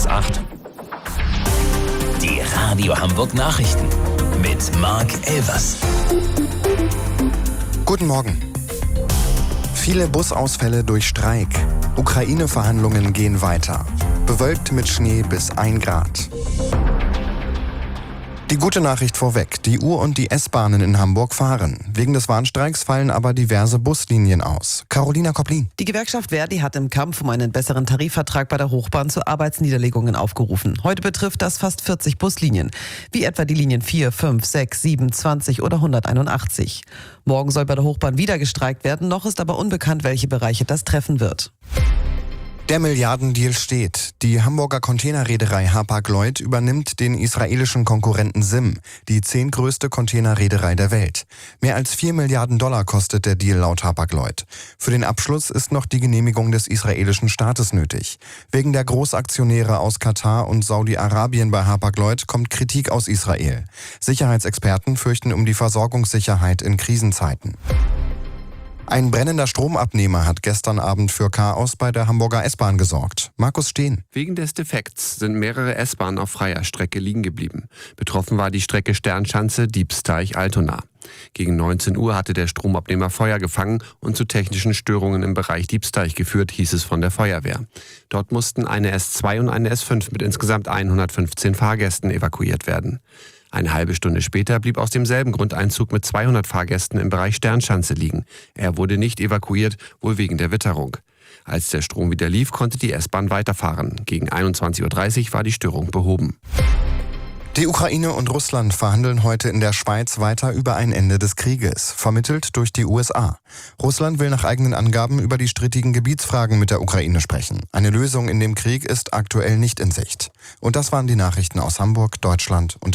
8. Die Radio Hamburg Nachrichten mit Marc Elvers. Guten Morgen. Viele Busausfälle durch Streik. Ukraine-Verhandlungen gehen weiter. Bewölkt mit Schnee bis 1 Grad. Die gute Nachricht vorweg. Die U- und die S-Bahnen in Hamburg fahren. Wegen des Warnstreiks fallen aber diverse Buslinien aus. Carolina Kopplin. Die Gewerkschaft Verdi hat im Kampf um einen besseren Tarifvertrag bei der Hochbahn zu Arbeitsniederlegungen aufgerufen. Heute betrifft das fast 40 Buslinien, wie etwa die Linien 4, 5, 6, 7, 20 oder 181. Morgen soll bei der Hochbahn wieder gestreikt werden, noch ist aber unbekannt, welche Bereiche das treffen wird. Der Milliardendeal steht. Die Hamburger Containerreederei Hapag-Lloyd übernimmt den israelischen Konkurrenten SIM, die 10. größte Containerreederei der Welt. Mehr als $4 Milliarden kostet der Deal laut Hapag-Lloyd. Für den Abschluss ist noch die Genehmigung des israelischen Staates nötig. Wegen der Großaktionäre aus Katar und Saudi-Arabien bei Hapag-Lloyd kommt Kritik aus Israel. Sicherheitsexperten fürchten um die Versorgungssicherheit in Krisenzeiten. Ein brennender Stromabnehmer hat gestern Abend für Chaos bei der Hamburger S-Bahn gesorgt. Markus Steen. Wegen des Defekts sind mehrere S-Bahnen auf freier Strecke liegen geblieben. Betroffen war die Strecke Sternschanze-Diebsteich-Altona. Gegen 19 Uhr hatte der Stromabnehmer Feuer gefangen und zu technischen Störungen im Bereich Diebsteich geführt, hieß es von der Feuerwehr. Dort mussten eine S2 und eine S5 mit insgesamt 115 Fahrgästen evakuiert werden. Eine halbe Stunde später blieb aus demselben Grund ein Zug mit 200 Fahrgästen im Bereich Sternschanze liegen. Er wurde nicht evakuiert, wohl wegen der Witterung. Als der Strom wieder lief, konnte die S-Bahn weiterfahren. Gegen 21.30 Uhr war die Störung behoben. Die Ukraine und Russland verhandeln heute in der Schweiz weiter über ein Ende des Krieges, vermittelt durch die USA. Russland will nach eigenen Angaben über die strittigen Gebietsfragen mit der Ukraine sprechen. Eine Lösung in dem Krieg ist aktuell nicht in Sicht. Und das waren die Nachrichten aus Hamburg, Deutschland und